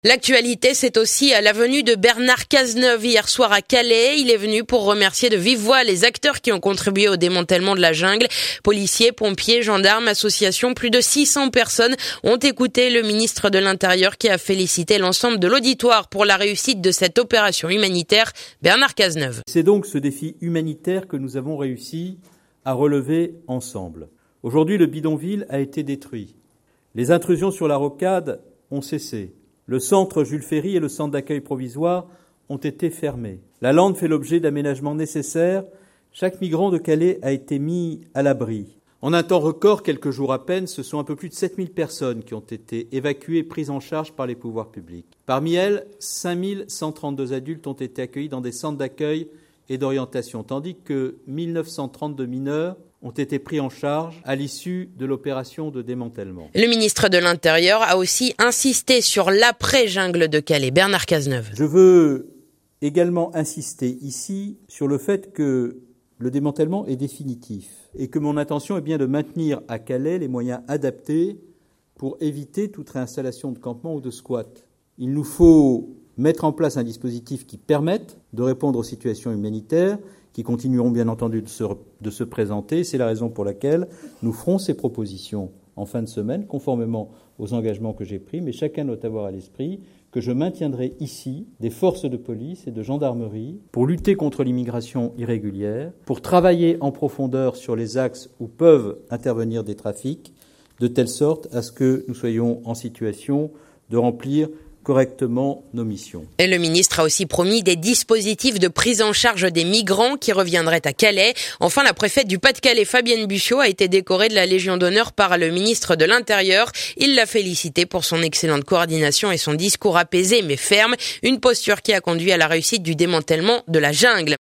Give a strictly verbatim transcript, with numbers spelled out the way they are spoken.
L'actualité, c'est aussi à la venue de Bernard Cazeneuve hier soir à Calais. Il est venu pour remercier de vive voix les acteurs qui ont contribué au démantèlement de la jungle. Policiers, pompiers, gendarmes, associations, plus de six cents personnes ont écouté le ministre de l'Intérieur qui a félicité l'ensemble de l'auditoire pour la réussite de cette opération humanitaire. Bernard Cazeneuve. C'est donc ce défi humanitaire que nous avons réussi à relever ensemble. Aujourd'hui, le bidonville a été détruit. Les intrusions sur la rocade ont cessé. Le centre Jules Ferry et le centre d'accueil provisoire ont été fermés. La lande fait l'objet d'aménagements nécessaires. Chaque migrant de Calais a été mis à l'abri. En un temps record, quelques jours à peine, ce sont un peu plus de sept mille personnes qui ont été évacuées et prises en charge par les pouvoirs publics. Parmi elles, cinq mille cent trente-deux adultes ont été accueillis dans des centres d'accueil et d'orientation, tandis que mille neuf cent trente-deux mineurs ont été pris en charge à l'issue de l'opération de démantèlement. Le ministre de l'Intérieur a aussi insisté sur l'après-jungle de Calais. Bernard Cazeneuve. Je veux également insister ici sur le fait que le démantèlement est définitif et que mon intention est bien de maintenir à Calais les moyens adaptés pour éviter toute réinstallation de campement ou de squat. Il nous faut mettre en place un dispositif qui permette de répondre aux situations humanitaires qui continueront bien entendu de se, de se présenter. C'est la raison pour laquelle nous ferons ces propositions en fin de semaine, conformément aux engagements que j'ai pris, mais chacun doit avoir à l'esprit que je maintiendrai ici des forces de police et de gendarmerie pour lutter contre l'immigration irrégulière, pour travailler en profondeur sur les axes où peuvent intervenir des trafics, de telle sorte à ce que nous soyons en situation de remplir correctement nos missions. Et le ministre a aussi promis des dispositifs de prise en charge des migrants qui reviendraient à Calais. Enfin, la préfète du Pas-de-Calais, Fabienne Bussiot, a été décorée de la Légion d'honneur par le ministre de l'Intérieur. Il l'a félicitée pour son excellente coordination et son discours apaisé mais ferme, une posture qui a conduit à la réussite du démantèlement de la jungle.